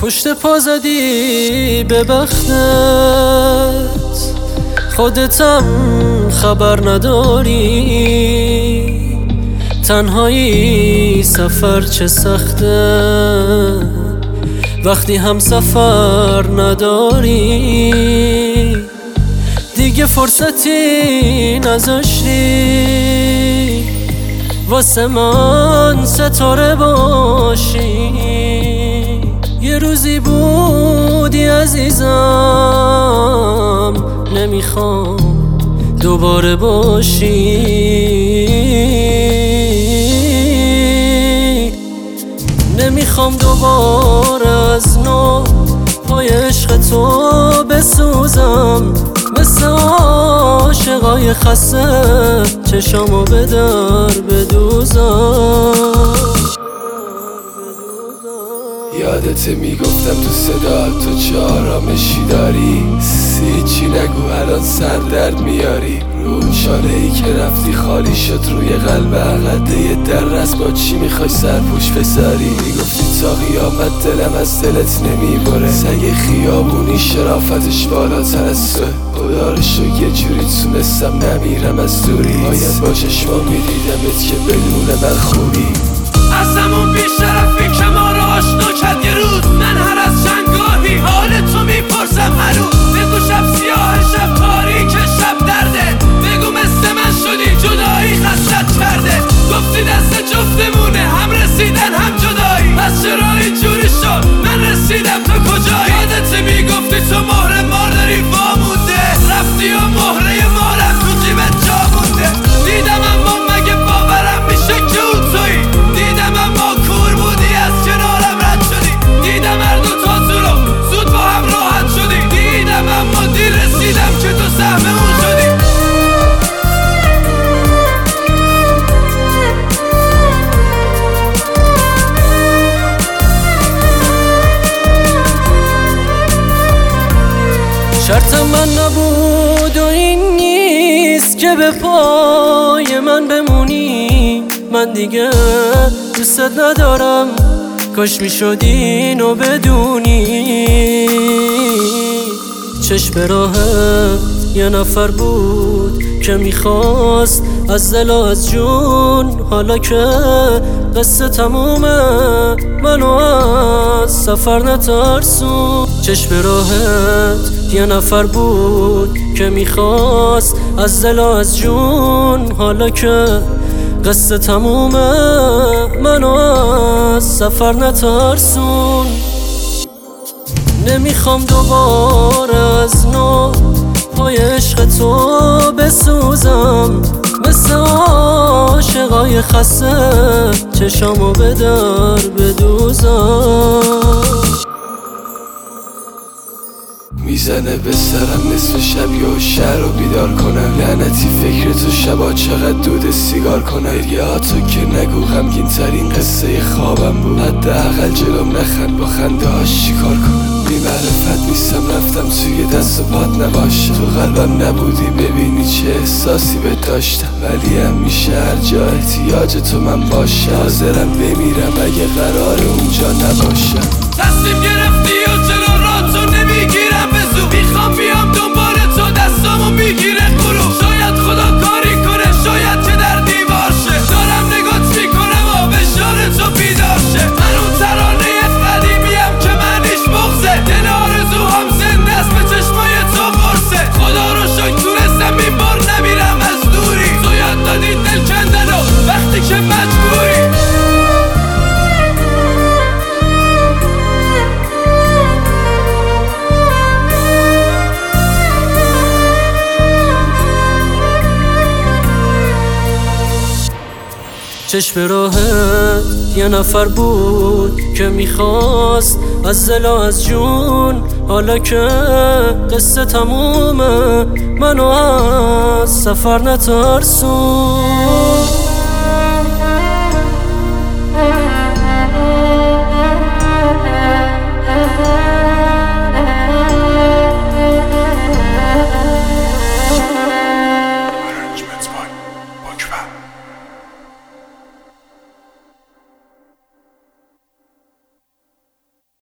پشت پا زدی به بختت، خودتم خبر نداری. تنهایی سفر چه سخته وقتی هم سفر نداری. دیگه فرصتی نذاشتی واسه من ستاره باشی. یه روزی بودی عزیزم، نمیخوام دوباره باشی. نمیخوام دوباره از نو پای عشق تو بسوزم، مثل عاشقای خسته چشامو به در بدوزم. یادت میگفتم تو صدا تو چه آرامشی داری، چی نگو الان سر درد میاری. رو چاره ای که رفتی خالی شد روی قلب عقده درست، با چی میخوای سرپوش بذاری؟ میگفتی تا قیامت دلم از دلت نمیبره، سگ خیابونی شرافتش بالاتر از تو. خدا رو شو یه جوری تونستم نمیرم از دوری، باید با چشما میدیدمت که بدون من خوبی. از همون بیشرفی که ما رو آشنا کرد یه روز، من هر از چندگاهی حال تو میپرسم هنوز. بگو شب سیاه شب تاریک شب درده، بگو مثل من شدی جدایی خستت کرده. گفتی دست جفتمونه هم رسیدن هم جدایی، پس چرا اینجوری شد من رسیدم تو کجایی؟ یادت میگفتی تو مهر ما داری وامونده، رفتی و مهره مارم تو جیبت جا مونده. دیدم اما مگه باورم میشه که اون تویی، دیدم اما کور بودی از کنارم رد شدی. دیدم هر دو تا زود با هم راحت شدی، دیدم اما دیر رسیدم که تو سهم اون شدی. شرطم من نبود و این نیست که به پای من بمونی. من دیگه دوستت ندارم، کاش میشد اینو بدونی. چشم راهت یه نفر بود که میخواست از دل و از جون، حالا که قصه تمومه منو از سفر نترسون. چشم راهت یه نفر بود که میخواست از دل و از جون، حالا که قصه تمومه منو از سفر نترسون. نمیخوام دوباره از نو پای عشق تو بسوزم، مثل عاشقای خسته چشامو به در بدوزم. میزنه به سرم نصف شب یا شهر رو بیدار کنم، لعنتی فکر تو شبا چقدر دود سیگار کنم. یه تو که نگو غمگین ترین قصه خوابم بود، حداقل جلوم نخند با خنده هاش چیکار کنم. بی معرفت نیستم رفتم توی دست و پات نباشه، تو قلبم نبودی ببینی چه احساسی به داشتم. ولی همیشه هر جا احتیاج تو من باشم، حاضرم بمیرم اگه قرار اونجا نباشم. تصمیم گرفتی و جلو را تو نمیگیرم به زور، میخوام بیام دنبال تو دستامو میگیره غرور. شاید خدا کاری کنه، شاید که در دیوار شه، دارم نگات میکنم و فشار تو بیدار شه. من اون ترانه قدیمیم که معنیش بغضه، دل آرزوهام زنده است به چشمای تو قرصه. خدا رو شکر تونستم این بار نمیرم از دوری، تو یاد دادی دل کندن و وقتی که مجبوری. چشم راهت یه نفر بود که میخواست از دل و از جون، حالا که قصه تمومه منو از سفر نترسون.